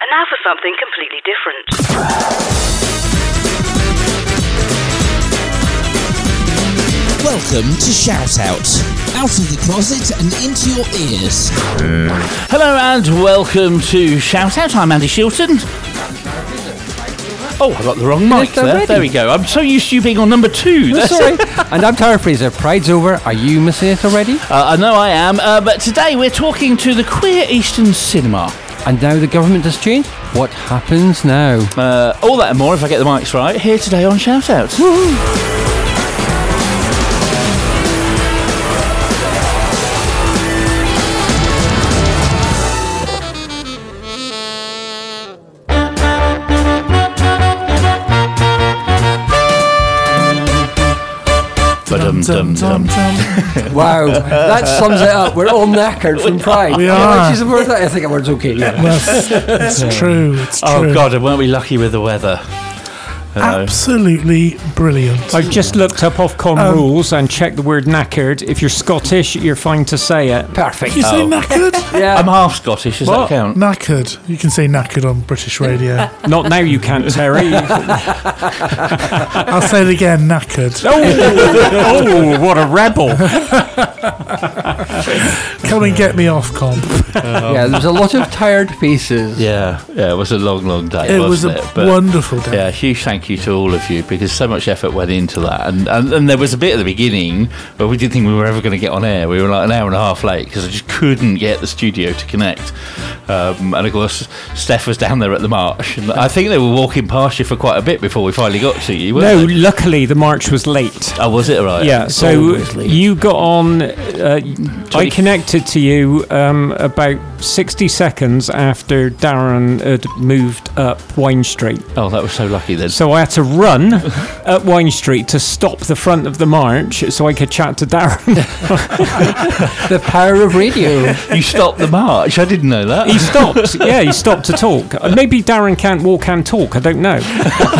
And now for something completely different. Welcome to Shout Out of the closet and into your ears. Hello and welcome to Shout Out. I'm Andy Shilton. Oh, I got the wrong mic there. There we go. I'm so used to you being on number 2. Oh, sorry. And I'm Tara Fraser. Pride's over. Are you missing it already? I know I am. But today we're talking to the Queer Eastern Cinema. And now the government has changed. What happens now? All that and more if I get the mics right. Here today on Shout Out. Woo-hoo. Wow, that sums it up. We're all knackered from Pride. We are. She's a word that I think a word's okay. Yeah. It's true. It's true. Oh God, weren't we lucky with the weather? Absolutely brilliant. I've just looked up Ofcom rules and checked the word knackered. If you're Scottish, you're fine to say it. Perfect. You say knackered? Yeah. I'm half Scottish, does that count? Knackered. You can say knackered on British radio. Not now you can't, Terry. I'll say it again, knackered. Oh, what a rebel. Come and get me off, comp. Yeah, there's a lot of tired faces. Yeah, it was a long day, It was wasn't a it? But wonderful day. yeah, huge thank you to all of you because so much effort went into that. And there was a bit at the beginning where we didn't think we were ever going to get on air. We were like an hour and a half late because I just couldn't get the studio to connect. And of course, Steph was down there at the march. And I think they were walking past you for quite a bit before we finally got to you. No, Weren't they? luckily the march was late. Oh, was it right? Yeah, so you got on, I connected to you about 60 seconds after Darren had moved up Wine Street. Oh, that was so lucky then. So I had to run up Wine Street to stop the front of the march so I could chat to Darren. The power of radio. You stopped the march? I didn't know that. He stopped. Yeah, he stopped to talk. Maybe Darren can't walk and talk. I don't know.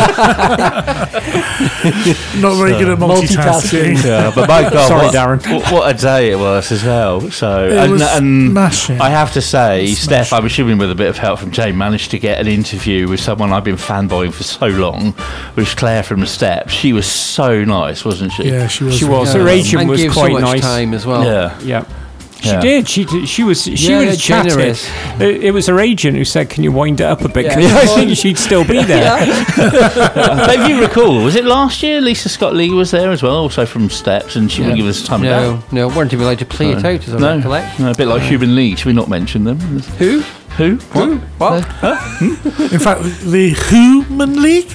Not very good at multitasking. Yeah, but my God, Sorry, Darren. What a day it was as well. So, It was and smashing. I have to say, Steph, I'm assuming with a bit of help from Jane, managed to get an interview with someone I've been fanboying for so long, which Claire from the Steps. She was so nice, wasn't she? Yeah, she was. She was. Yeah. Her agent And was gave quite so much nice. time as well. Yeah. Yeah. She Yeah. did. She was chatting. generous. It was her agent who said, "Can you wind it up a bit?" Yeah. 'Cause I think she'd still be there. But if you recall, was it last year Lisa Scott Lee was there as well, also from Steps, and she wouldn't give us time of day? No, weren't even allowed to play it out, as I recollect. No, a bit like Human League. Should we not mention them? Who? Who? What? What? In fact, the Human League.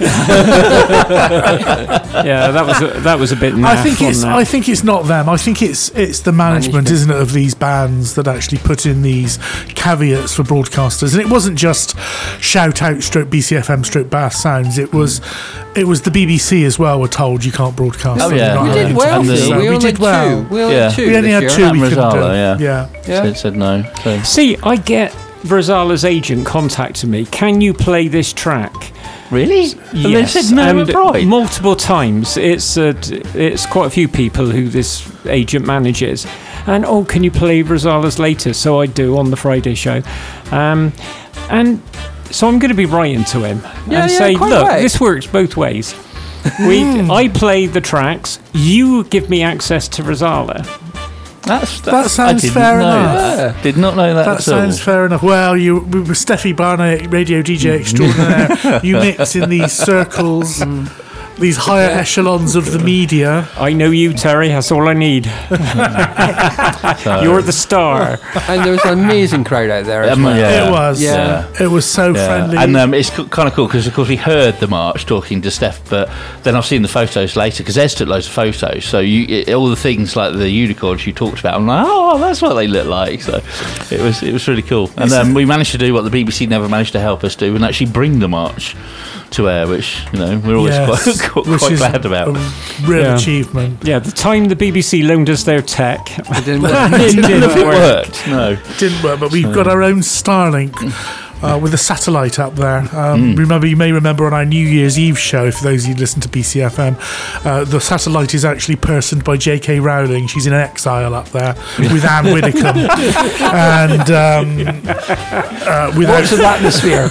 Yeah, that was a bit naff. I think it's not them. I think it's the management, isn't it, of these bands that actually put in these caveats for broadcasters. And it wasn't just Shout Out / BCFM / Bath Sounds. It was the BBC as well. Were told you can't broadcast. Oh, them. yeah. You're not We allowed did to. well, So though. we did well. We only Yeah. had two. We only had this two. year. We couldn't do. Rosala, Yeah. Said no. So. See, I get Verzala's agent contacted me. Can you play this track? Really? And they Yes, said no and at Pride? multiple times. It's quite a few people who this agent manages, and can you play Verzala's latest? So I do on the Friday show, and so I'm going to be writing to him and say, quite look, right. this works both ways. I play the tracks. You give me access to Verzala. That I sounds didn't fair know enough. that. Did not know that That at sounds all. fair enough. Well, we were Steffi Barnett, radio DJ extraordinaire. You mix in these circles, these higher echelons of the media. I know you, Terry. That's all I need. You're the star. And there was an amazing crowd out there as well. Yeah. It was. Yeah. It was so friendly. And it's kind of cool because, of course, we heard the march talking to Steph, but then I've seen the photos later because Ez took loads of photos. So all the things like the unicorns you talked about, I'm like, oh, that's what they look like. So it was really cool. And we managed to do what the BBC never managed to help us do, and actually bring the march to air, which we're always quite glad about. A real achievement. Yeah, the time the BBC loaned us their tech, It didn't work. it didn't It work. worked. No. Didn't work, but we've got our own Starlink with a satellite up there. You may remember on our New Year's Eve show, for those of you who listen to BCFM, the satellite is actually personed by J.K. Rowling. She's in exile up there with Anne Widdecombe. And What's an atmosphere?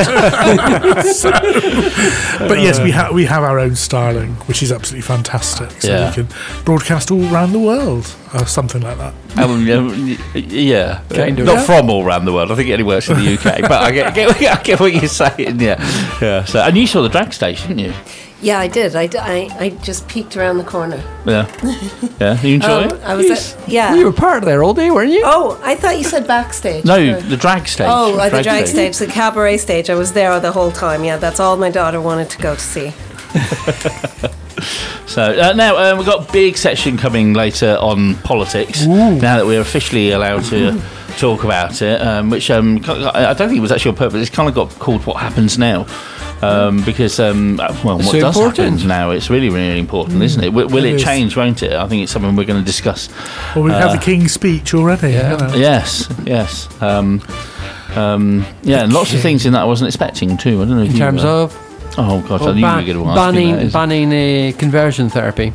But yes, we have our own Starlink, which is absolutely fantastic. So Yeah. we can broadcast all around the world, something like that. Yeah, Kind of. not from all around the world. I think it only works in the UK, but I get what you're saying. Yeah. So, and you saw the drag station, didn't you? Yeah, I did. I just peeked around the corner. Yeah. You enjoy it? I was yeah. You were part of there all day, weren't you? Oh, I thought you said backstage. No, the drag stage. Oh, the drag stage, the cabaret stage. I was there the whole time. Yeah, that's all my daughter wanted to go to see. So now we've got a big section coming later on politics. Now that we're officially allowed to talk about it, which I don't think it was actually on purpose. It's kind of got called "What Happens Now." Because what so does important. happen now? It's really, really important, isn't it? Will It it is. change? Won't it? I think it's something we're going to discuss. Well, we have the King's speech already. Yeah. You know. Yes. And lots of things in that I wasn't expecting too. I don't know if In you terms were. of Oh God, I knew you were going to ask me that. banning conversion therapy.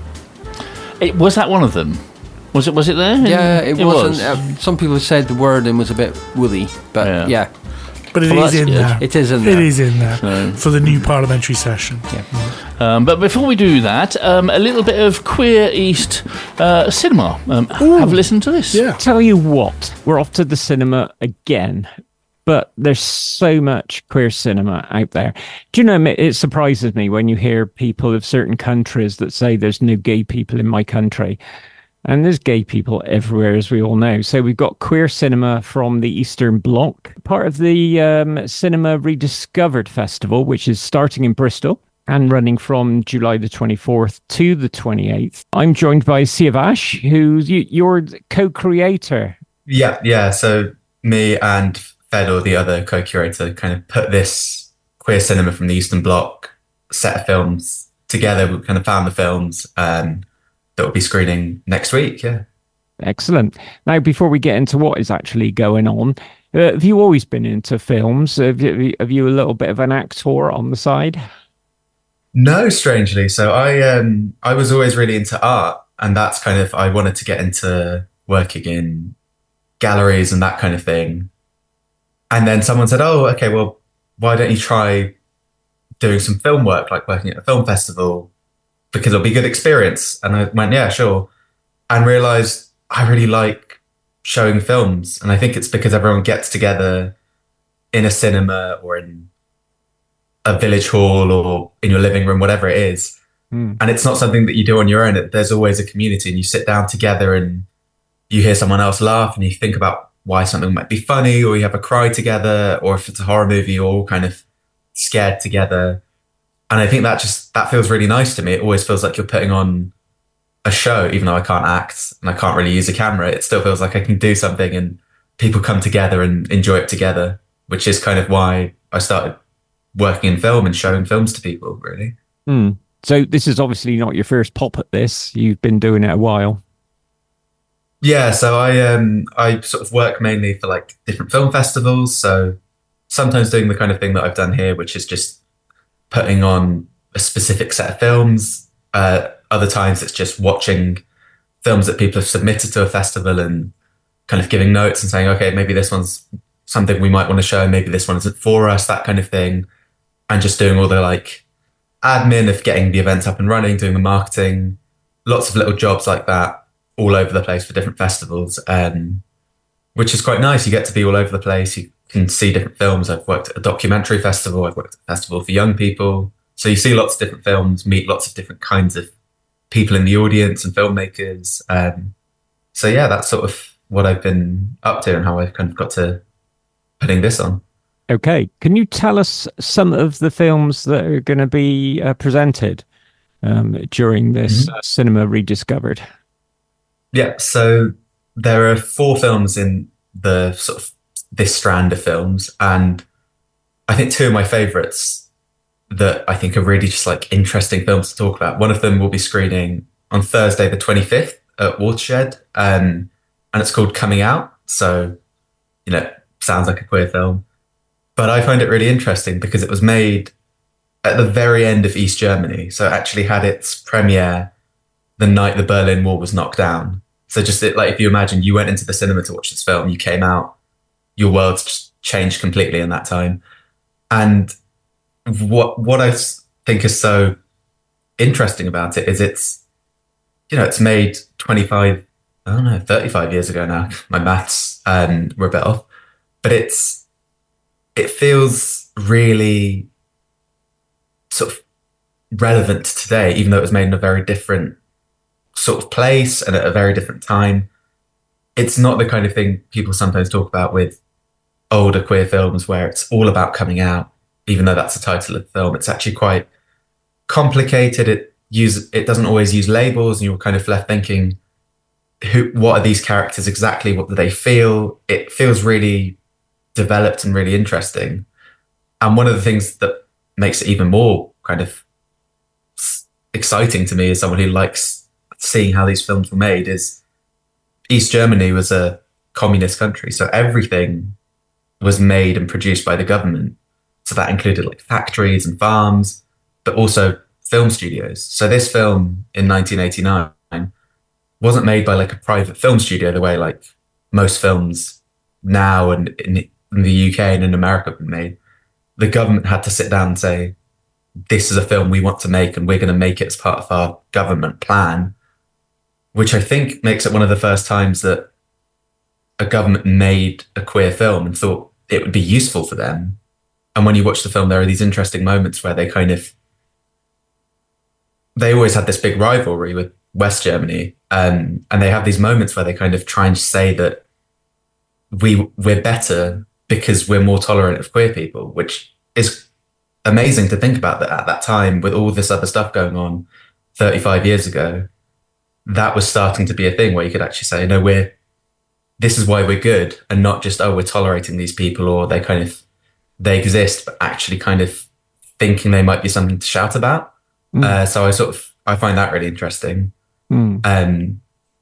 Was that one of them? Was it there? Yeah, it wasn't. Was. Some people said the wording was a bit woolly, but yeah. But it Well, is that's in good. there. It is in there. It is in there So- for the new parliamentary session. But before we do that, a little bit of Queer East cinema. Have a listen to this. Yeah. Tell you what, we're off to the cinema again. But there's so much queer cinema out there. Do you know, it surprises me when you hear people of certain countries that say there's no gay people in my country. And there's gay people everywhere, as we all know. So we've got queer cinema from the Eastern Bloc, part of the Cinema Rediscovered Festival, which is starting in Bristol and running from July the 24th to the 28th. I'm joined by Siavash, who's your co-creator. Yeah. So me and Fedor, the other co-curator, kind of put this queer cinema from the Eastern Bloc set of films together. We kind of found the films that will be screening next week. Yeah. Excellent. Now, before we get into what is actually going on, have you always been into films? Have you a little bit of an actor on the side? No, strangely. So I was always really into art, and that's kind of, I wanted to get into working in galleries and that kind of thing. And then someone said, oh, okay, well, why don't you try doing some film work, like working at a film festival, because it'll be a good experience. And I went, yeah, sure. And realized I really like showing films. And I think it's because everyone gets together in a cinema or in a village hall or in your living room, whatever it is. And it's not something that you do on your own. There's always a community, and you sit down together and you hear someone else laugh and you think about why something might be funny, or you have a cry together, or if it's a horror movie, you're all kind of scared together. And I think that feels really nice to me. It always feels like you're putting on a show, even though I can't act and I can't really use a camera. It still feels like I can do something and people come together and enjoy it together, which is kind of why I started working in film and showing films to people, really. So this is obviously not your first pop at this. You've been doing it a while. Yeah, so I sort of work mainly for like different film festivals. So sometimes doing the kind of thing that I've done here, which is just putting on a specific set of films. Other times it's just watching films that people have submitted to a festival and kind of giving notes and saying, okay, maybe this one's something we might want to show, maybe this one isn't for us, that kind of thing. And just doing all the like admin of getting the events up and running, doing the marketing, lots of little jobs like that all over the place for different festivals, which is quite nice. You get to be all over the place. You can see different films. I've worked at a documentary festival. I've worked at a festival for young people. So you see lots of different films, meet lots of different kinds of people in the audience and filmmakers. So yeah, that's sort of what I've been up to and how I've kind of got to putting this on. Okay. Can you tell us some of the films that are going to be presented during this Cinema Rediscovered? Yeah, so there are 4 films in the sort of this strand of films, and I think 2 of my favourites that I think are really just like interesting films to talk about. One of them will be screening on Thursday the 25th at Watershed, and it's called Coming Out. So, sounds like a queer film. But I find it really interesting because it was made at the very end of East Germany. So it actually had its premiere the night the Berlin Wall was knocked down. So if you imagine you went into the cinema to watch this film, you came out, your world's changed completely in that time. And what I think is so interesting about it is it's made 35 years ago now. My maths were a bit off, but it feels really sort of relevant to today, even though it was made in a very different sort of place and at a very different time. It's not the kind of thing people sometimes talk about with older queer films where it's all about coming out, even though that's the title of the film. It's actually quite complicated. It doesn't always use labels, and you're kind of left thinking, what are these characters exactly? What do they feel? It feels really developed and really interesting. And one of the things that makes it even more kind of exciting to me as someone who likes seeing how these films were made is East Germany was a communist country. So everything was made and produced by the government. So that included like factories and farms, but also film studios. So this film in 1989 wasn't made by like a private film studio the way like most films now and in the UK and in America have been made. The government had to sit down and say, this is a film we want to make and we're going to make it as part of our government plan, which I think makes it one of the first times that a government made a queer film and thought it would be useful for them. And when you watch the film, there are these interesting moments where they always had this big rivalry with West Germany. And they have these moments where they kind of try and say that we're better because we're more tolerant of queer people, which is amazing to think about, that at that time with all this other stuff going on 35 years ago, that was starting to be a thing where you could actually say, no, this is why we're good, and not just, oh, we're tolerating these people or they exist, but actually kind of thinking they might be something to shout about. So I find that really interesting. And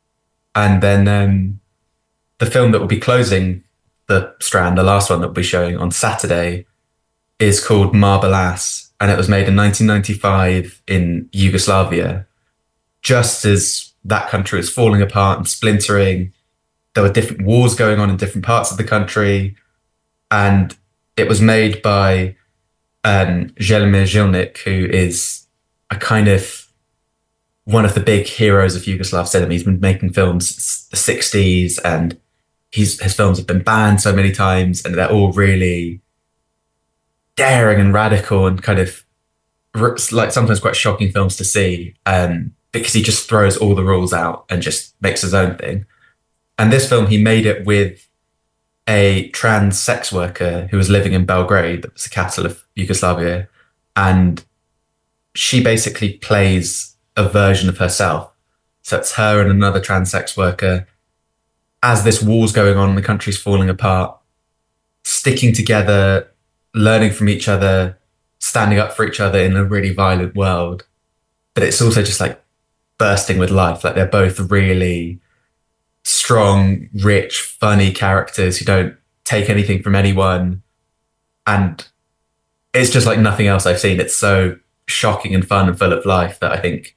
then the film that will be closing the Strand, the last one that we'll be showing on Saturday, is called Marble Ass, and it was made in 1995 in Yugoslavia, just as that country was falling apart and splintering. There were different wars going on in different parts of the country, and it was made by Jelimir Zilnik, who is a kind of one of the big heroes of Yugoslav cinema. He's been making films since the 60s, and his films have been banned so many times, and they're all really daring and radical and kind of like sometimes quite shocking films to see, because he just throws all the rules out and just makes his own thing. And this film, he made it with a trans sex worker who was living in Belgrade, that was the capital of Yugoslavia, and she basically plays a version of herself. So it's her and another trans sex worker, as this war's going on and the country's falling apart, sticking together, learning from each other, standing up for each other in a really violent world. But it's also just like bursting with life. Like they're both really strong, rich, funny characters who don't take anything from anyone. And it's just like nothing else I've seen. It's so shocking and fun and full of life that I think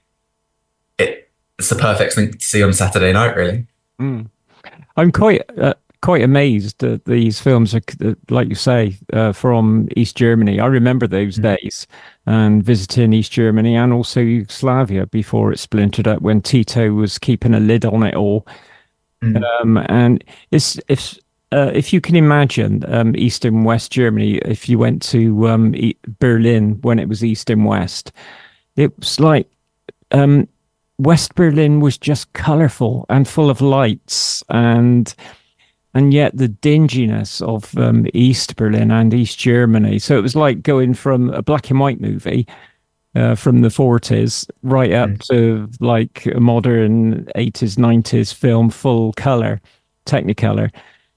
it's the perfect thing to see on Saturday night, really. I'm quite amazed that these films are, like you say, from East Germany. I remember those days and visiting East Germany and also Yugoslavia before it splintered up, when Tito was keeping a lid on it all. And if you can imagine East and West Germany, if you went to Berlin when it was East and West, it was like West Berlin was just colourful and full of lights, and yet the dinginess of East Berlin and East Germany. So it was like going from a black and white movie from the 40s right up to like a modern 80s, 90s film, full colour, Technicolor.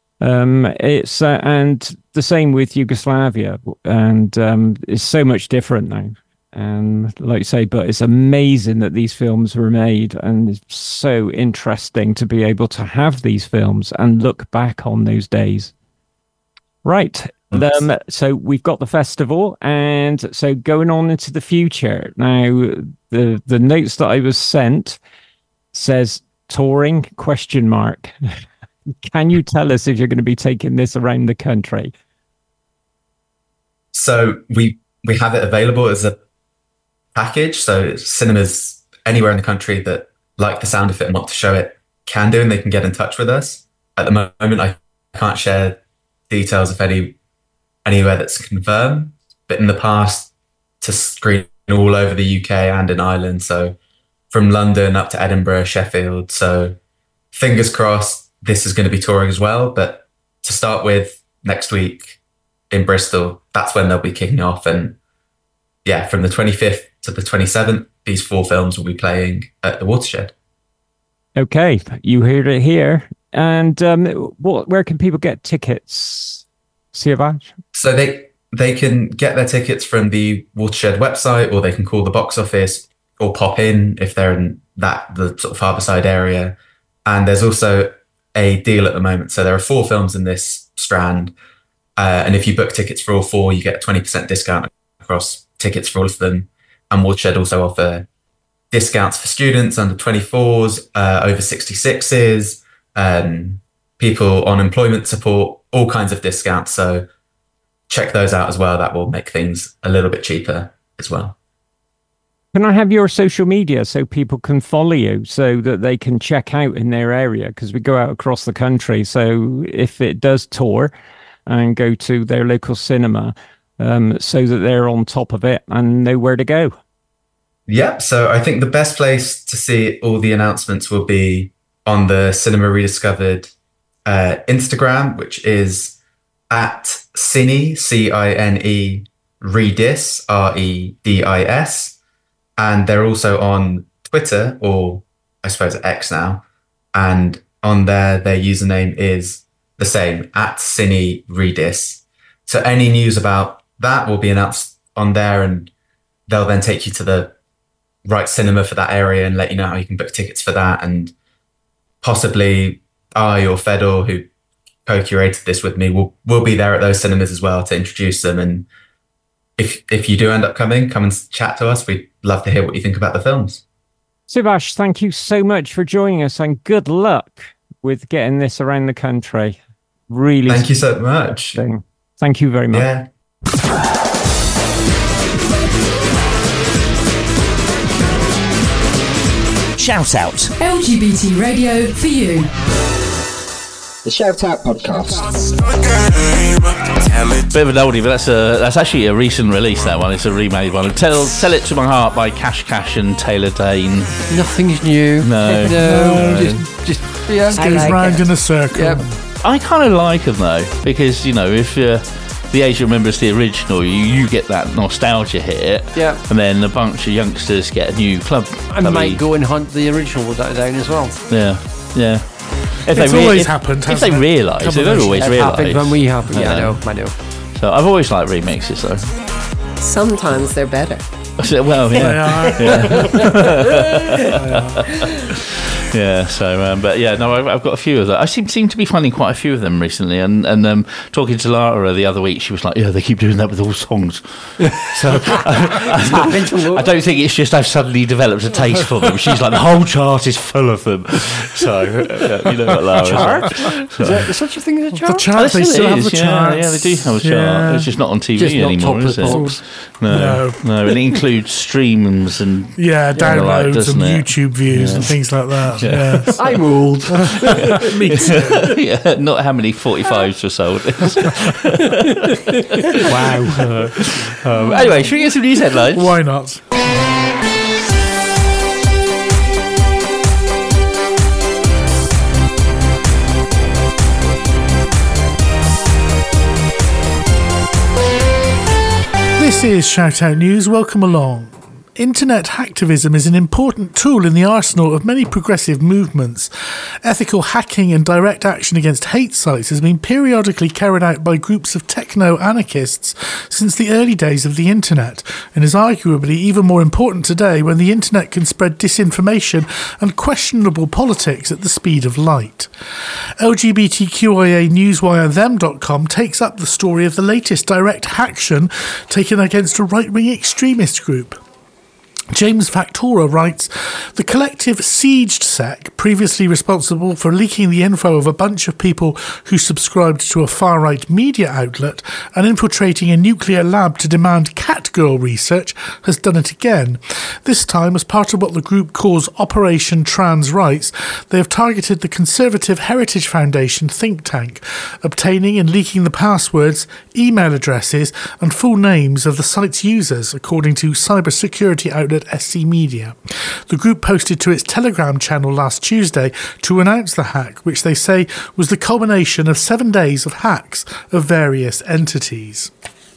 It's and the same with Yugoslavia, and it's so much different now. And like you say, but it's amazing that these films were made, and it's so interesting to be able to have these films and look back on those days. Right. So we've got the festival, and so going on into the future. Now, the notes that I was sent says touring ? Can you tell us if you're going to be taking this around the country? So we have it available as a package. So cinemas anywhere in the country that like the sound of it and want to show it can do, and they can get in touch with us. At the moment, I can't share details of anywhere that's confirmed, but in the past, to screen all over the UK and in Ireland. So from London up to Edinburgh, Sheffield. So fingers crossed, this is going to be touring as well. But to start with, next week in Bristol, that's when they'll be kicking off. And yeah, from the 25th to the 27th, these 4 films will be playing at the Watershed. Okay, you heard it here. And where can people get tickets, Siavash? So they can get their tickets from the Watershed website, or they can call the box office or pop in if they're in the sort of Harbourside area. And there's also a deal at the moment. So there are 4 films in this strand. And if you book tickets for all 4, you get a 20% discount across tickets for all of them. And Watershed also offer discounts for students under 24s, over 66s, people on employment support, all kinds of discounts. So check those out as well. That will make things a little bit cheaper as well. Can I have your social media so people can follow you, so that they can check out in their area? Because we go out across the country. So if it does tour and go to their local cinema, so that they're on top of it and know where to go. Yeah, so I think the best place to see all the announcements will be on the Cinema Rediscovered Instagram, which is at Cine, C-I-N-E, Redis, R-E-D-I-S. And they're also on Twitter, or I suppose X now. And on there, their username is the same, at Cine Redis. So any news about that will be announced on there, and they'll then take you to the right cinema for that area and let you know how you can book tickets for that. And possibly I or Fedor, who co-curated this with me, will be there at those cinemas as well to introduce them. And if you do end up coming, come and chat to us. We'd love to hear what you think about the films. Siavash, thank you so much for joining us, and good luck with getting this around the country. Really. Thank you so much. Thank you very much. Yeah. Shout Out. LGBT radio for you. The Shout Out podcast. Bit of an oldie, but that's actually a recent release, that one. It's a remade one. Sell It to My Heart by Cash Cash and Taylor Dane. Nothing's new. No. Just yeah. It goes round in a circle. Yep. I kind of like them, though, because, you know, if the age remembers the original, you get that nostalgia hit. Yeah. And then a bunch of youngsters get a new club. I might go and hunt the original down as well. Yeah, yeah. It's always happened. If they realise, they don't always realise. It happened when we happened. Yeah, I know. So I've always liked remixes, though. Sometimes they're better. Well, yeah. They are. Yeah, so, but yeah, no, I've got a few of them. I seem to be finding quite a few of them recently, and talking to Lara the other week, she was like, yeah, they keep doing that with all songs. So I don't think it's just I've suddenly developed a taste for them. She's like, the whole chart is full of them. So, you know what Lara chart? Is there such a thing as a chart? The chart, they still have the chart. Yeah, they do have a chart. Yeah. It's just not on TV just anymore, is it? No, it includes streams and downloads and YouTube views and things like that. Yeah. Yes. I'm old. Me too. Yeah, not how many 45s were sold. Wow. Anyway, should we get some news headlines? Why not? This is Shout Out News. Welcome along. internet hacktivism is an important tool in the arsenal of many progressive movements. Ethical hacking and direct action against hate sites has been periodically carried out by groups of techno-anarchists since the early days of the internet, and is arguably even more important today when the internet can spread disinformation and questionable politics at the speed of light. LGBTQIA newswire them.com takes up the story of the latest direct action taken against a right-wing extremist group. James Factora writes, the collective Sieged Sec, previously responsible for leaking the info of a bunch of people who subscribed to a far-right media outlet and infiltrating a nuclear lab to demand Catgirl research, has done it again. This time, as part of what the group calls Operation Trans Rights, they have targeted the Conservative Heritage Foundation think tank, obtaining and leaking the passwords, email addresses and full names of the site's users, according to cybersecurity outlet SC Media. The group posted to its Telegram channel last Tuesday to announce the hack, which they say was the culmination of 7 days of hacks of various entities.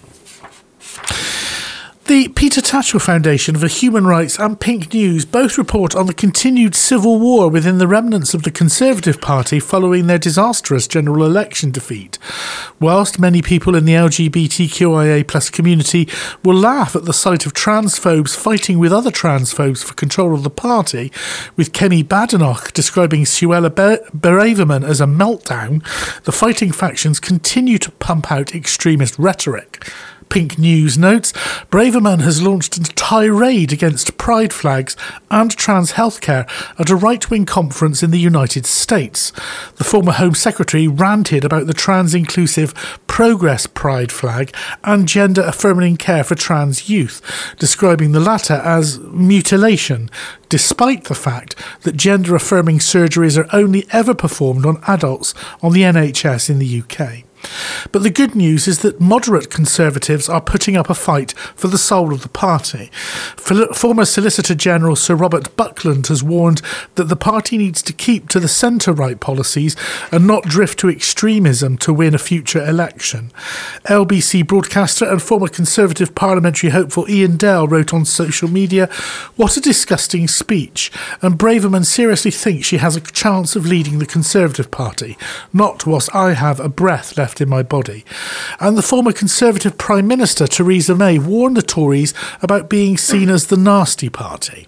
The Peter Tatchell Foundation for Human Rights and Pink News both report on the continued civil war within the remnants of the Conservative Party following their disastrous general election defeat. Whilst many people in the LGBTQIA+ community will laugh at the sight of transphobes fighting with other transphobes for control of the party, with Kemi Badenoch describing Suella Braverman as a meltdown, the fighting factions continue to pump out extremist rhetoric. Pink News notes, Braverman has launched a tirade against pride flags and trans healthcare at a right-wing conference in the United States. The former Home Secretary ranted about the trans-inclusive Progress Pride flag and gender-affirming care for trans youth, describing the latter as mutilation, despite the fact that gender-affirming surgeries are only ever performed on adults on the NHS in the UK. But the good news is that moderate Conservatives are putting up a fight for the soul of the party. Former Solicitor General Sir Robert Buckland has warned that the party needs to keep to the centre-right policies and not drift to extremism to win a future election. LBC broadcaster and former Conservative parliamentary hopeful Ian Dell wrote on social media, "What a disgusting speech, and Braverman seriously thinks she has a chance of leading the Conservative Party, not whilst I have a breath left in my body." And the former Conservative Prime Minister Theresa May warned the Tories about being seen as the nasty party.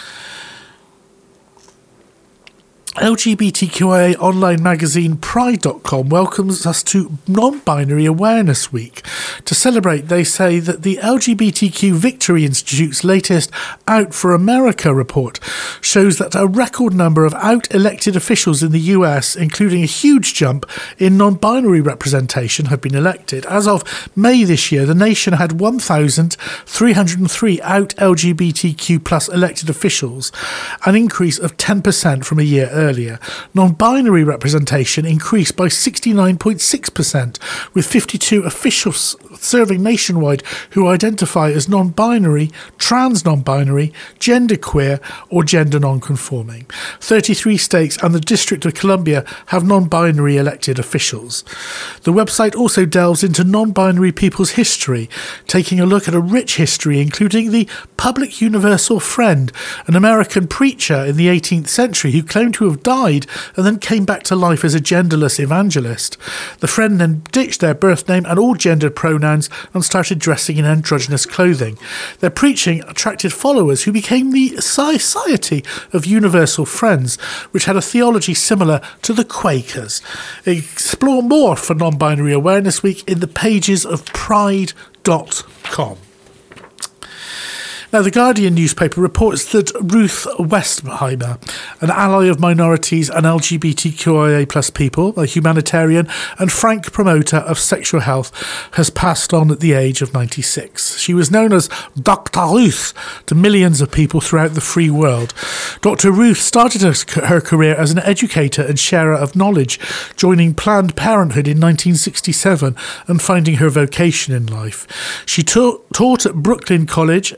LGBTQIA online magazine Pride.com welcomes us to Non-Binary Awareness Week. To celebrate, they say that the LGBTQ Victory Institute's latest Out for America report shows that a record number of out-elected officials in the US, including a huge jump in non-binary representation, have been elected. As of May this year, the nation had 1,303 out LGBTQ plus elected officials, an increase of 10% from a year earlier. Non-binary representation increased by 69.6%, with 52 officials serving nationwide who identify as non-binary, trans non-binary, genderqueer or gender non-conforming. 33 states and the District of Columbia have non-binary elected officials. The website also delves into non-binary people's history, taking a look at a rich history including the Public Universal Friend, an American preacher in the 18th century who claimed to have died and then came back to life as a genderless evangelist. The Friend then ditched their birth name and all gendered pronouns and started dressing in androgynous clothing. Their preaching attracted followers who became the Society of Universal Friends, which had a theology similar to the Quakers. Explore more for Non-Binary Awareness Week in the pages of Pride.com. Now, the Guardian newspaper reports that Ruth Westheimer, an ally of minorities and LGBTQIA+ people, a humanitarian and frank promoter of sexual health, has passed on at the age of 96. She was known as Dr. Ruth to millions of people throughout the free world. Dr. Ruth started her career as an educator and sharer of knowledge, joining Planned Parenthood in 1967 and finding her vocation in life. She taught at Brooklyn College, Adelphi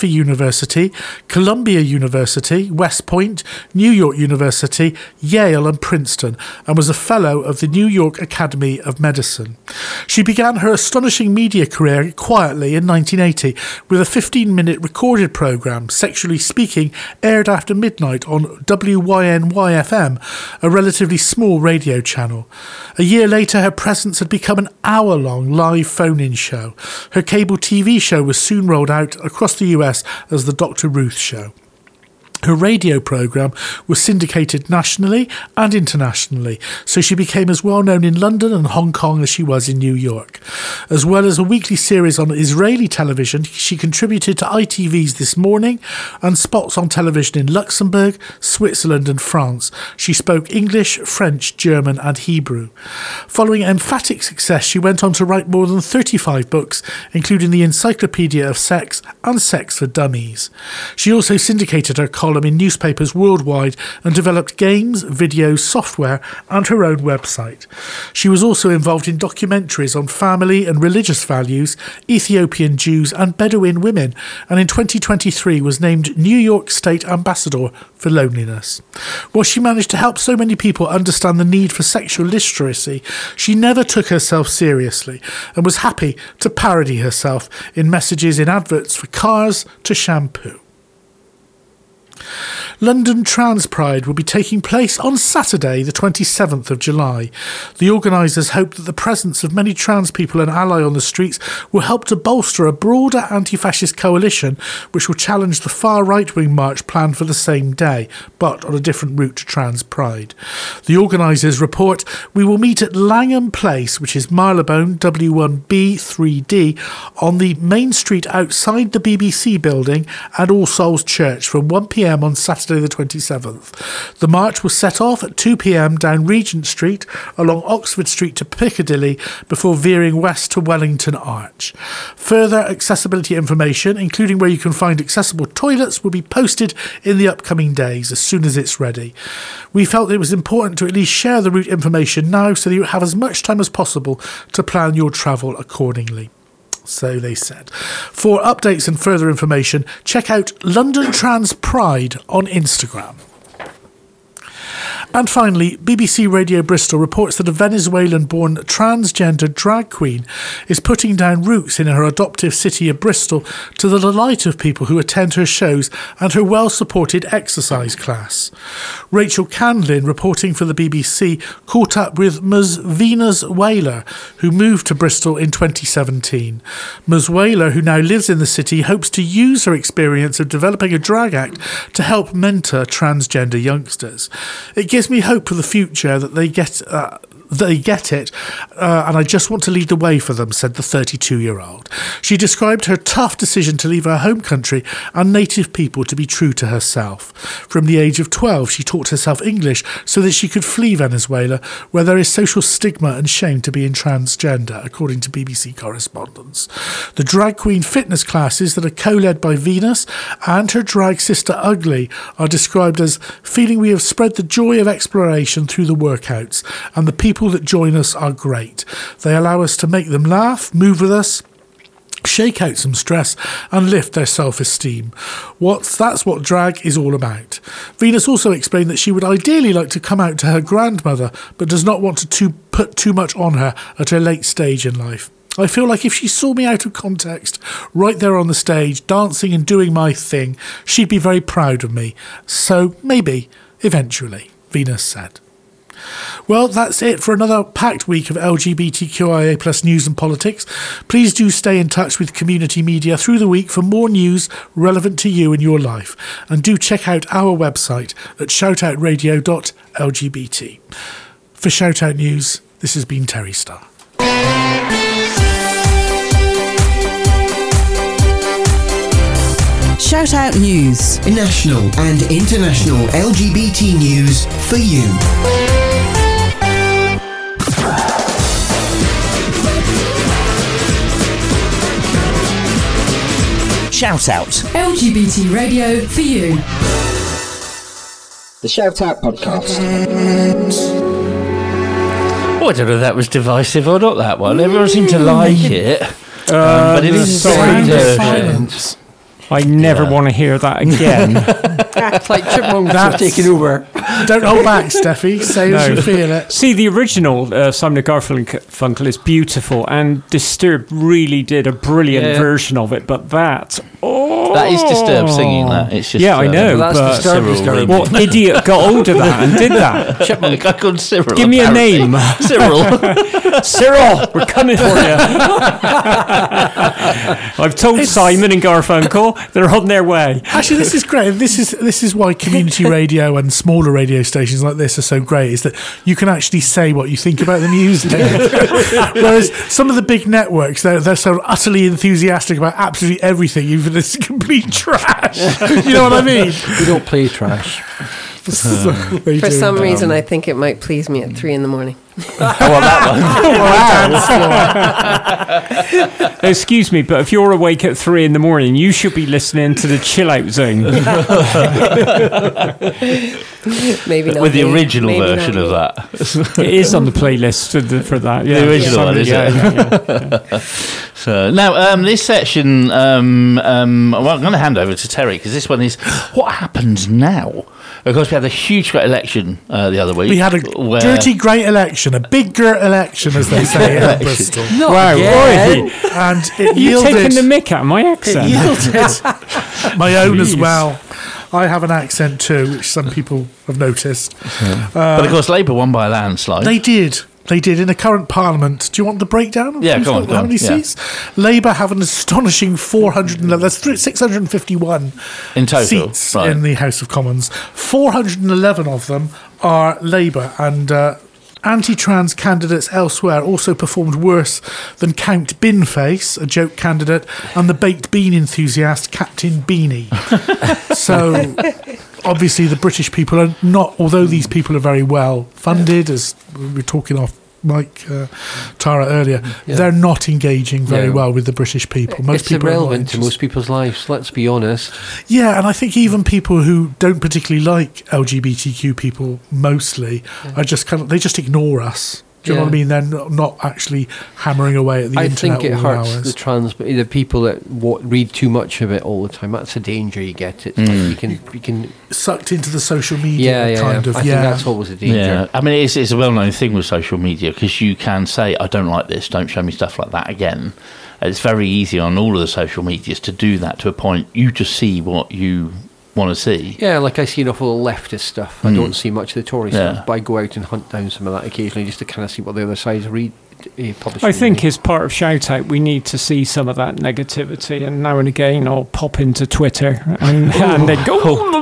Philadelphia University, Columbia University, West Point, New York University, Yale and Princeton, and was a fellow of the New York Academy of Medicine. She began her astonishing media career quietly in 1980 with a 15-minute recorded programme, Sexually Speaking, aired after midnight on WYNY-FM, a relatively small radio channel. A year later, her presence had become an hour-long live phone-in show. Her cable TV show was soon rolled out across the US as The Dr. Ruth Show. Her radio programme was syndicated nationally and internationally, so she became as well known in London and Hong Kong as she was in New York. As well as a weekly series on Israeli television, she contributed to ITV's This Morning and spots on television in Luxembourg, Switzerland and France. She spoke English, French, German and Hebrew. Following emphatic success, she went on to write more than 35 books, including the Encyclopedia of Sex and Sex for Dummies. She also syndicated her column in newspapers worldwide and developed games, videos, software and her own website. She was also involved in documentaries on family and religious values, Ethiopian Jews and Bedouin women, and in 2023 was named New York State Ambassador for Loneliness. While she managed to help so many people understand the need for sexual literacy, she never took herself seriously and was happy to parody herself in messages in adverts for cars to shampoo. London Trans Pride will be taking place on Saturday, the 27th of July. The organisers hope that the presence of many trans people and ally on the streets will help to bolster a broader anti-fascist coalition which will challenge the far right-wing march planned for the same day, but on a different route to Trans Pride. The organisers report, "We will meet at Langham Place, which is Marylebone W1B 3D, on the main street outside the BBC building and All Souls Church from 1 p.m. on Saturday the 27th. The march will set off at 2 p.m. down Regent Street, along Oxford Street to Piccadilly, before veering west to Wellington Arch. Further accessibility information, including where you can find accessible toilets, will be posted in the upcoming days as soon as it's ready. We felt it was important to at least share the route information now so that you have as much time as possible to plan your travel accordingly." So they said. For updates and further information, check out London Trans Pride on Instagram. And finally, BBC Radio Bristol reports that a Venezuelan-born transgender drag queen is putting down roots in her adoptive city of Bristol to the delight of people who attend her shows and her well-supported exercise class. Rachel Canlin, reporting for the BBC, caught up with Ms. Venus Whaler, who moved to Bristol in 2017. Ms. Whaler, who now lives in the city, hopes to use her experience of developing a drag act to help mentor transgender youngsters. It gives me hope for the future that they get it, and I just want to lead the way for them, said the 32-year-old. She described her tough decision to leave her home country and native people to be true to herself. From the age of 12, she taught herself English so that she could flee Venezuela, where there is social stigma and shame to being transgender, according to BBC correspondents. The drag queen fitness classes that are co-led by Venus and her drag sister Ugly are described as feeling we have spread the joy of exploration through the workouts, and the people that join us are great. They allow us to make them laugh, move with us, shake out some stress and lift their self-esteem. That's what drag is all about. Venus also explained that she would ideally like to come out to her grandmother, but does not want to put too much on her at her late stage in life. I feel like if she saw me out of context, right there on the stage, dancing and doing my thing, she'd be very proud of me. So maybe, eventually, Venus said. Well, that's it for another packed week of LGBTQIA+ news and politics. Please do stay in touch with community media through the week for more news relevant to you and your life. And do check out our website at shoutoutradio.lgbt. For Shoutout News, this has been Terry Starr. Shoutout News. National and international LGBT news for you. Shoutout. LGBT radio for you. The Shoutout Podcast. Oh, I don't know if that was divisive or not, that one. Everyone seemed to like it. But it is silence. I never want to hear that again. It's like Chipmunks have taken over. Don't hold back, Steffi. Say as you feel it. See, the original Simon & Garfunkel is beautiful, and Disturbed really did a brilliant version of it, but that is Disturbed singing that. It's just I know. That's but Disturbed. What idiot got hold of that and did that? Chipmunk. A guy called Cyril. Give me a name. Cyril. Cyril, we're coming for you. I've told Simon and Garfunkel they're on their way. Actually, this is great. This is why community radio and smaller radio stations like this are so great. Is that you can actually say what you think about the music, whereas some of the big networks they're so utterly enthusiastic about absolutely everything, even if it's complete trash. You know what I mean? We don't play trash. For some reason, I think it might please me at 3 a.m. Excuse me, but if you're awake at 3 a.m, you should be listening to the Chill Out Zone. Maybe not. With the original version of that. It is on the playlist for that. Yeah. The original one, is it? Yeah. So now this section, I'm going to hand over to Terry, because this one is what happens now. Of course, we had a huge great election the other week. We had a dirty great election, a big girt election, as they say in Bristol. Wow, Roy. And it You're yielded... taking the mick out of my accent. It yielded my own as well. I have an accent too, which some people have noticed. But of course, Labour won by a landslide. They did. In a current parliament. Do you want the breakdown? Yeah, go on. How many seats? Labour have an astonishing 411. That's 651 in total seats in the House of Commons. 411 of them are Labour, and anti-trans candidates elsewhere also performed worse than Count Binface, a joke candidate, and the baked bean enthusiast Captain Beanie. So obviously the British people are not, although these people are very well funded, as we were talking off Mike Tara earlier, they're not engaging very well with the British people. It's irrelevant to most people's lives, let's be honest. Yeah, and I think even people who don't particularly like LGBTQ people mostly are just they just ignore us. Do you know what I mean? They're not actually hammering away at the internet. I think it hurts hours. the people that read too much of it all the time. That's a danger you get. It's like you can sucked into the social media kind of. I think that's always a danger. Yeah, I mean it's a well-known thing with social media, because you can say, I don't like this, don't show me stuff like that again. It's very easy on all of the social medias to do that to a point. You just see what you want to see. Yeah, like I see enough of the leftist stuff. I don't see much of the Tory stuff, but I go out and hunt down some of that occasionally just to kind of see what the other side's publishing. I think as part of Shout Out, we need to see some of that negativity, and now and again I'll pop into Twitter and then go,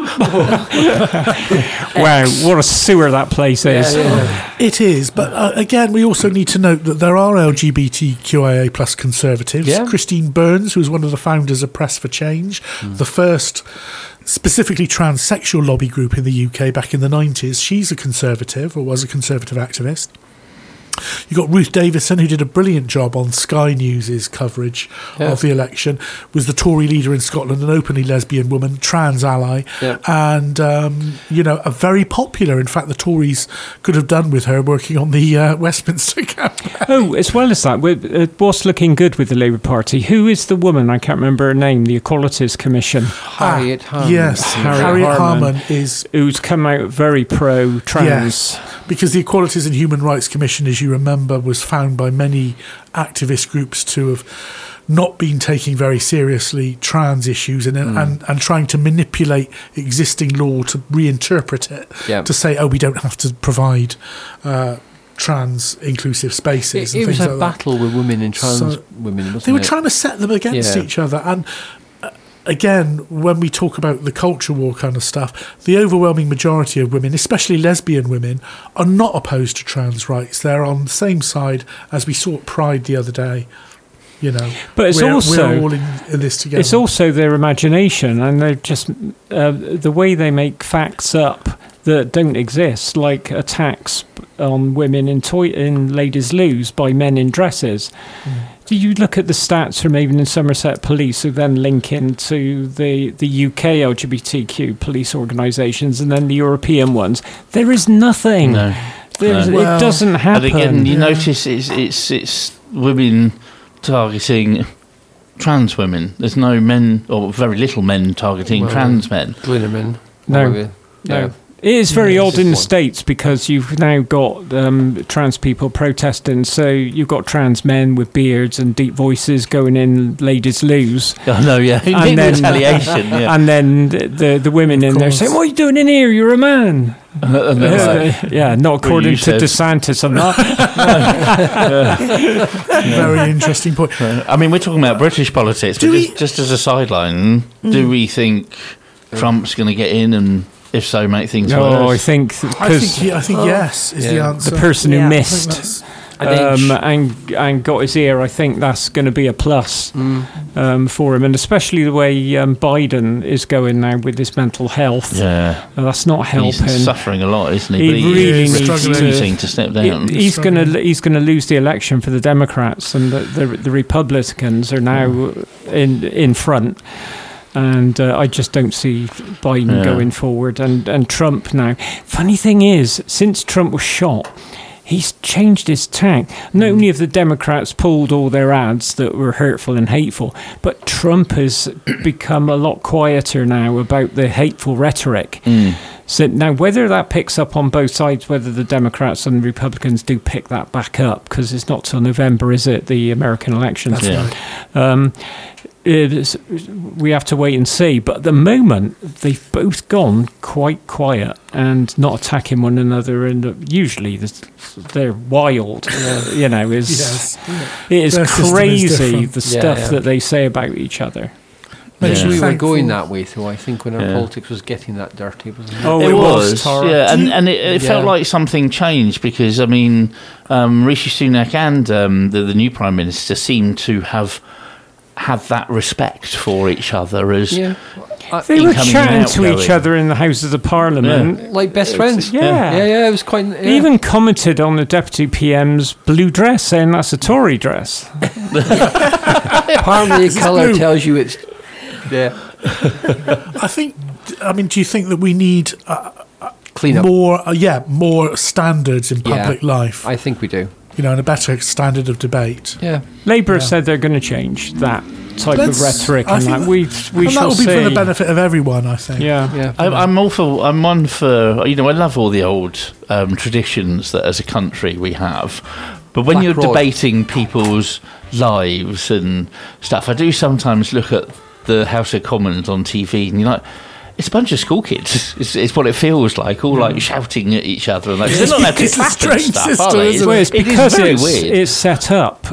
wow, what a sewer that place is. It is, but again, we also need to note that there are LGBTQIA plus conservatives. Christine Burns, who was one of the founders of Press for Change, the first specifically transsexual lobby group in the UK back in the 90s. She's a conservative, or was a conservative activist. You got Ruth Davison, who did a brilliant job on Sky News's coverage of the election, was the Tory leader in Scotland, an openly lesbian woman, trans ally, and a very popular. In fact, the Tories could have done with her working on the Westminster campaign. Oh, as well as that, what's looking good with the Labour Party? Who is the woman? I can't remember her name. The Equalities Commission. Harriet Harman. Yes, Harriet Harman is who's come out very pro-trans. Yes, because the Equalities and Human Rights Commission, as you remember, was found by many activist groups to have not been taking very seriously trans issues and trying to manipulate existing law to reinterpret it to say, we don't have to provide trans inclusive spaces. It was a battle with women and trans women, wasn't it? They were trying to set them against each other. And again, when we talk about the culture war kind of stuff, the overwhelming majority of women, especially lesbian women, are not opposed to trans rights. They're on the same side, as we saw at Pride the other day. But it's we're all in this together. It's also their imagination, and they're just the way they make facts up that don't exist, like attacks on women in ladies' loos by men in dresses. Do you look at the stats from even in Somerset Police, who then link into the UK LGBTQ police organisations and then the European ones? There is nothing. No. It doesn't happen. And again, you notice it's women targeting trans women. There's no men, or very little men targeting trans men. Women. No. It is very odd in the States because you've now got trans people protesting. So you've got trans men with beards and deep voices going in ladies' loos. Oh, no, yeah. And then, retaliation, yeah. And then the women in there saying, "What are you doing in here? You're a man." Not according to DeSantis and that. Very interesting point. I mean, we're talking about British politics, but just as a sideline, do we think Trump's going to get in and... if so, make things worse? I think yes is the answer. The person who missed and got his ear, I think that's going to be a plus for him, and especially the way Biden is going now with his mental health. Yeah, that's not helping. He's suffering a lot, isn't he? He really needs refusing to step down. He's going to lose the election for the Democrats, and the Republicans are now in front. And I just don't see Biden going forward. And Trump now. Funny thing is, since Trump was shot, he's changed his tack. Not only have the Democrats pulled all their ads that were hurtful and hateful, but Trump has become a lot quieter now about the hateful rhetoric. So now, whether that picks up on both sides, whether the Democrats and Republicans do pick that back up, because it's not till November, is it, the American elections? That's right. We have to wait and see. But at the moment, they've both gone quite quiet and not attacking one another. And usually they're wild. It is crazy the stuff that they say about each other. Maybe we were going that way, though. I think when our politics was getting that dirty, wasn't it? Oh, it was. Yeah, and it felt like something changed because I mean, Rishi Sunak and the new Prime Minister seemed to have had that respect for each other as they were chatting to each other in the Houses of Parliament like best friends. It was quite. They even commented on the Deputy PM's blue dress, saying that's a Tory dress. Part of the colour tells you it's. Yeah. I mean, do you think that we need clean up more standards in public life? I think we do. And a better standard of debate. Yeah. Labour have said they're going to change that type of rhetoric, and that we shall will be see. for the benefit of everyone, I think. Yeah. I'm one for I love all the old traditions that as a country we have. But when you're debating people's lives and stuff, I do sometimes look at the House of Commons on TV and you're like, it's a bunch of school kids. It's what it feels like, all like shouting at each other. And like, they're not allowed to clap and stuff, are they? It's because it's set up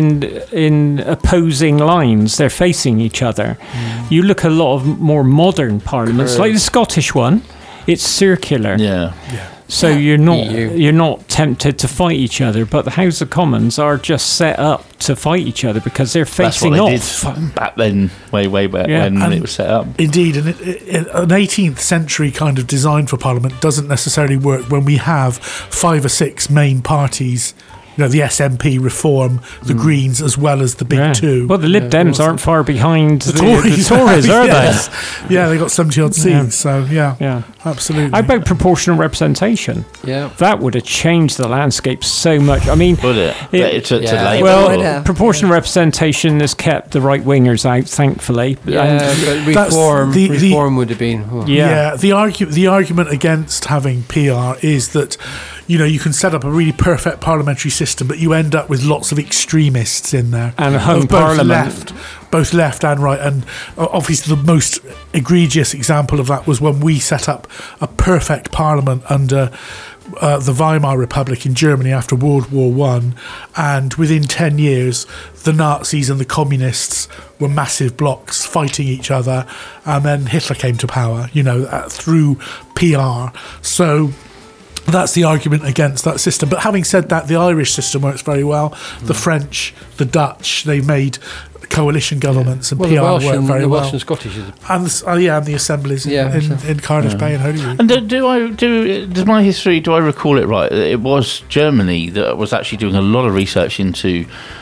in opposing lines. They're facing each other. You look at a lot of more modern parliaments, like the Scottish one. It's circular. Yeah. So you're not tempted to fight each other, but the House of Commons are just set up to fight each other because they're facing off. Did back then, way back when it was set up. Indeed, and an 18th century kind of design for Parliament doesn't necessarily work when we have 5 or 6 main parties. The SNP, Reform, the Greens, as well as the big two. Well, the Lib Dems aren't far behind the Tories, are they? Yeah, they got 70-odd seats, so absolutely. How about proportional representation? Yeah. That would have changed the landscape so much. I mean... Would it? To Labour? Well, proportional representation has kept the right-wingers out, thankfully. Yeah, but reform would have been... Oh. Yeah, the argument against having PR is that you can set up a really perfect parliamentary system, but you end up with lots of extremists in there. And a home parliament. Both left and right. And obviously the most egregious example of that was when we set up a perfect parliament under the Weimar Republic in Germany after World War I. And within 10 years, the Nazis and the communists were massive blocs fighting each other. And then Hitler came to power, through PR. So... that's the argument against that system. But having said that, the Irish system works very well. The French, the Dutch, they've made coalition governments and PR work very well. The Welsh and Scottish. And the assemblies in Cardiff Bay and Holyrood. And does my history, do I recall it right? It was Germany that was actually doing a lot of research into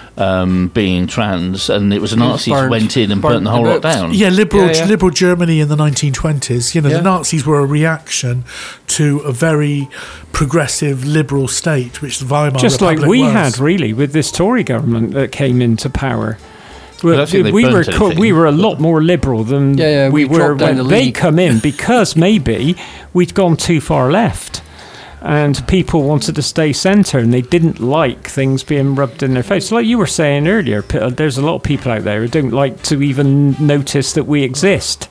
being trans, and it was the Nazis who went in and burnt the whole lot down. Yeah, liberal Germany in the 1920s. The Nazis were a reaction to a very progressive liberal state, which the Weimar just Republic like we was. had, really, with this Tory government that came into power. Well, we were a lot more liberal than we were when they come in, because maybe we'd gone too far left. And people wanted to stay centre, and they didn't like things being rubbed in their face. Like you were saying earlier, there's a lot of people out there who don't like to even notice that we exist.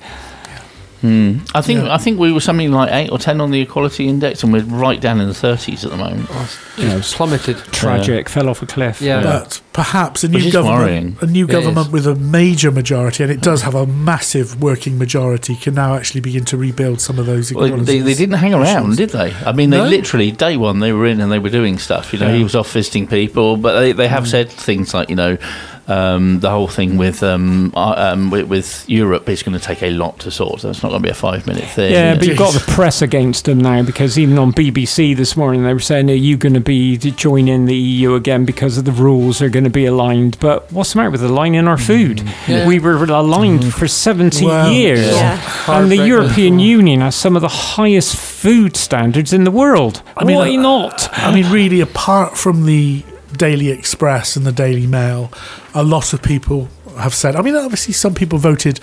I think we were something like 8 or 10 on the equality index, and we're right down in the 30s at the moment. It's plummeted. Tragic, fell off a cliff. Yeah. But perhaps a new government with a major majority, and it does have a massive working majority, can now actually begin to rebuild some of those equalities. They didn't hang around, did they? I mean, they literally, day one, they were in and they were doing stuff. He was off visiting people, but they have said things like, the whole thing with Europe is going to take a lot to sort. So it's not going to be a 5-minute thing. Yeah, but you've got the press against them now, because even on BBC this morning they were saying, are you going to be joining the EU again because of the rules are going to be aligned? But what's the matter with aligning our food? We were aligned for 70 years. And the European Union has some of the highest food standards in the world. Why not? I mean, really, apart from the Daily Express and the Daily Mail, a lot of people have said, I mean, obviously some people voted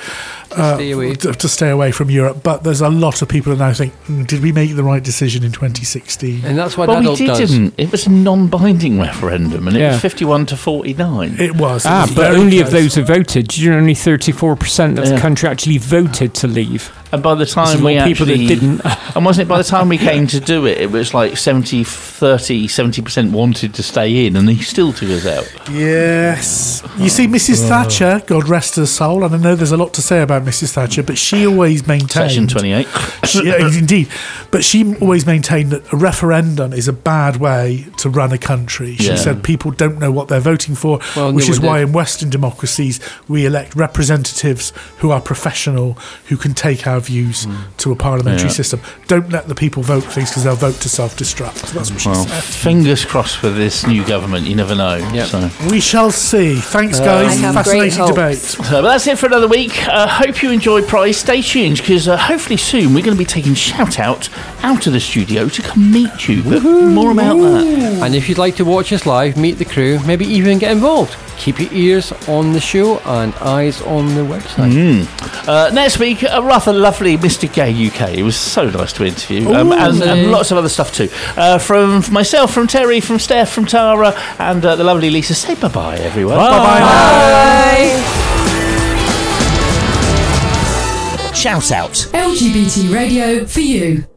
to stay away from Europe, but there's a lot of people who now think, did we make the right decision in 2016? And that's what we didn't. It was a non-binding referendum, and it was 51 to 49. It was. But only of those who voted, only 34% of the country actually voted to leave. And by the time and wasn't it by the time we came to do it, it was like 70% wanted to stay in, and he still took us out. Yes. You see, Mrs. Thatcher, God rest her soul, and I know there's a lot to say about Mrs. Thatcher, but she always maintained... Section 28. Indeed. But she always maintained that a referendum is a bad way to run a country. She said people don't know what they're voting for, which is why in Western democracies we elect representatives who are professional, who can take our views to a parliamentary system. Don't let the people vote things, because they'll vote to self-destruct. That's what she said. Fingers crossed for this new government. You never know. Yep. So. We shall see. Thanks, guys. Fascinating debate. So, that's it for another week. Hope you enjoyed Prize. Stay tuned, because hopefully soon we're going to be taking Shout Out of the studio to come meet you. But more about that. And if you'd like to watch us live, meet the crew, maybe even get involved, keep your ears on the show and eyes on the website. Next week, a rather lovely Mr. Gay UK. It was so nice to interview. And lots of other stuff too. From myself, from Terry, from Steph, from Tara, and the lovely Lisa. Say bye-bye, everyone. Bye. Shout Out. LGBT radio for you.